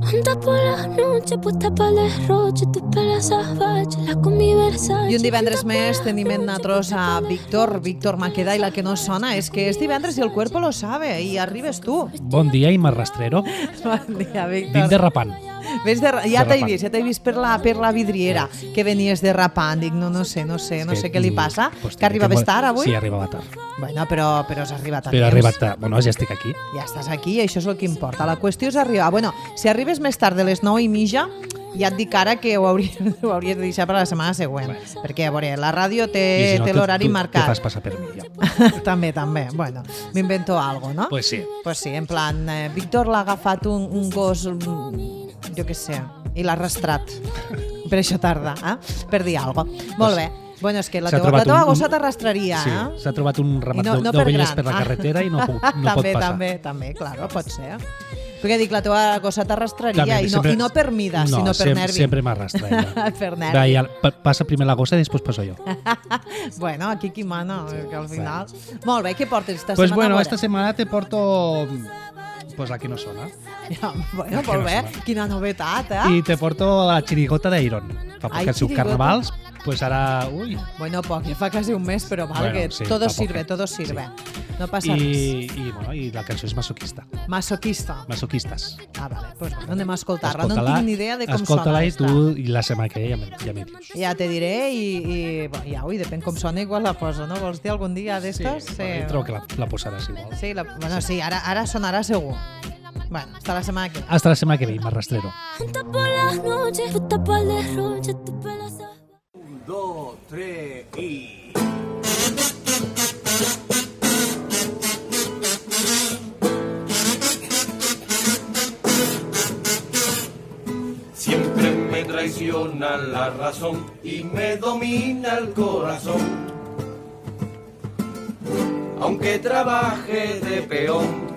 I un divendres més tenim en nosaltres a Víctor Maqueda, i la que no sona és que és divendres i el cuerpo lo sabe, i arribes tu. Bon dia, Imma Rastrero. Bon dia, Víctor. Vinc derrapant. Ja t'he vist per la vidriera, que venies derrapant. Dic, no sé què li passa. Que arribaves tard avui? Sí, arribava tard. Bueno, però has arribat a temps. Però he arribat tard. Bueno, ja estic aquí. Ja estàs aquí, això és el que importa. La qüestió és arribar. Bueno, si arribes més tard de les 9:30, ja et dic ara que ho hauries de deixar per la setmana següent. Perquè, a veure, la ràdio té l'horari marcat. Te fas passar per mi, ja. També. Bueno, m'invento algo, no? Pues sí, en plan, Víctor l'ha agafat un gos, jo què sé, i l'ha arrastrat. Per això tarda, per dir alguna cosa. Molt bé. Bueno, és que la teva gossa t'arrastraria, sí, s'ha trobat un ramat d'ovelles per la carretera i no pot passar. També, clar, pot ser. Perquè dic, la teva gossa t'arrastraria i no per mida, sinó per nervi. Sempre m'arrastra ella. Per nervi. Passa primer la gossa i després passo jo. Bueno, aquí qui mana, que al final... Molt bé, què portes esta setmana? Pues bueno, esta setmana te porto... Pues la que no sona. Ja, bueno, molt bé, quina novetat, I te porto la xirigota d'Iron. Fa poc que han sigut carnavals, pues ara... Ui. Bueno, poc, ja fa quasi un mes, però val, que todo sirve. No passa res. I la cançó és masoquista. Masoquistes. Vale, pues bueno, anem a escoltar-la. No tinc ni idea de com sona. Escolta-la i tu, i la setmana que ja m'hi dius. Ja te diré i depèn com sona, igual la poso, no? Vols dir algun dia d'estos? Sí, trobo que la posaràs igual. Sí, ara sonarà segur. Bueno, hasta la semana que viene. Hasta la semana que viene, Imma Rastrero. 1, 2, 3 y... Siempre me traiciona la razón y me domina el corazón. Aunque trabaje de peón,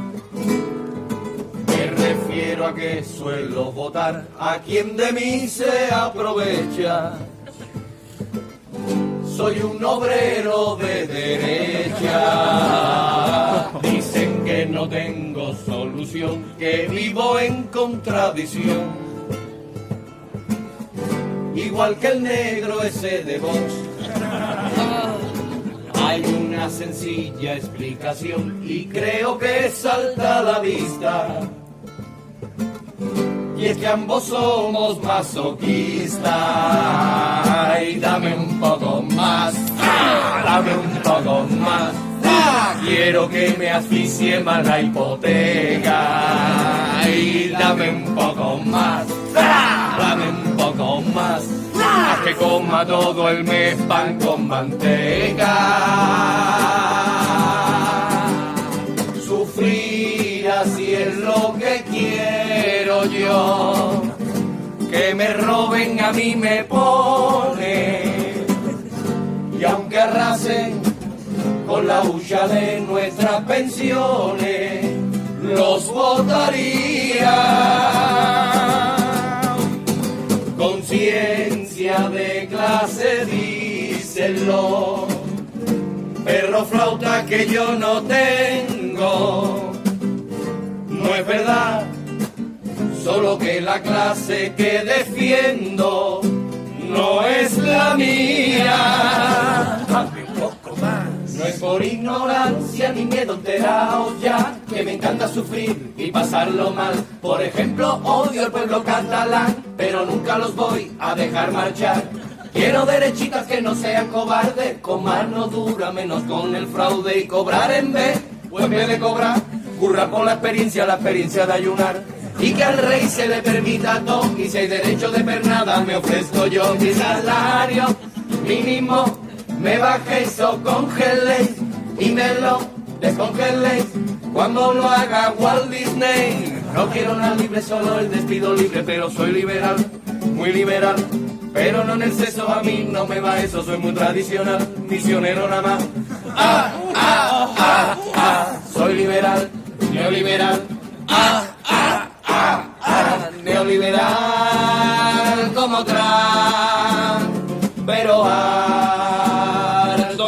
me refiero a que suelo votar a quien de mí se aprovecha. Soy un obrero de derecha. Dicen que no tengo solución, que vivo en contradicción. Igual que el negro ese de Vox. Hay una sencilla explicación y creo que salta a la vista. Y es que ambos somos masoquistas. Y dame un poco más, dame un poco más. Quiero que me asfixie más la hipoteca. Y dame un poco más, dame un poco más. Que coma todo el mes pan con manteca. Sufrir así es lo que quiero yo. Que me roben a mí me pone. Y aunque arrasen con la hucha de nuestras pensiones, los votaría. Conciencia de clase, díselo. Perro flauta que yo no tengo. No es verdad, solo que la clase que defiendo no es la mía. Hazme un poco más. No es por ignorancia ni miedo enteraos ya, que me encanta sufrir y pasarlo mal. Por ejemplo, odio al pueblo catalán, pero nunca los voy a dejar marchar. Quiero derechitas que no sean cobardes, con mano dura, menos con el fraude, y cobrar en vez de cobrar, currar por la experiencia de ayunar. Y que al rey se le permita todo, y si hay derecho de pernada me ofrezco yo. Mi salario mínimo me bajéis o congeléis y me lo descongeléis cuando lo haga Walt Disney. No quiero nada libre, solo el despido libre, pero soy liberal, muy liberal. Pero no en el sexo, a mí no me va eso, soy muy tradicional, misionero nada más. Soy liberal, neoliberal. Neoliberal como Trump, pero harto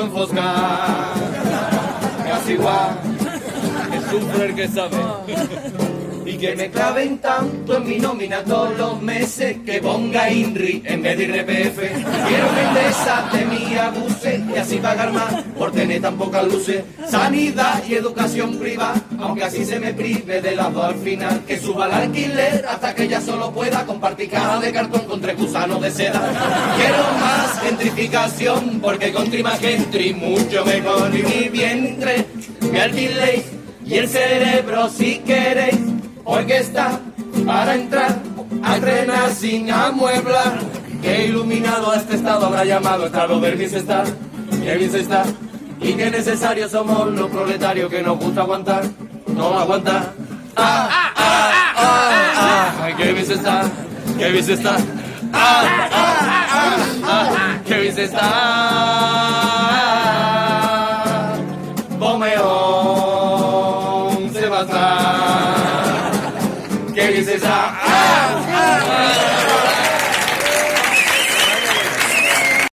enfoscar. Es igual, que sufre el que sabe. y que me claven tanto en mi nómina todos los meses que ponga INRI en vez de IRPF. Quiero que Endesa de mí abuse y así pagar más por tener tan pocas luces. Sanidad y educación privada, aunque así se me prive de las dos al final. Que suba el alquiler hasta que ya solo pueda compartir cajas de cartón con 3 gusanos de seda. Quiero más gentrificación porque country más country mucho mejor. Y mi vientre, mi alquiler y el cerebro si queréis, porque está para entrar a entrenar sin amueblar. Que iluminado a este estado habrá llamado estado del bien se está, que bien se está. Y que necesarios somos los proletarios que nos gusta aguantar, no aguantar. Ay, que bien se está, que bien se está. Que bien se está. Pomeón se va a estar. Que bien se está.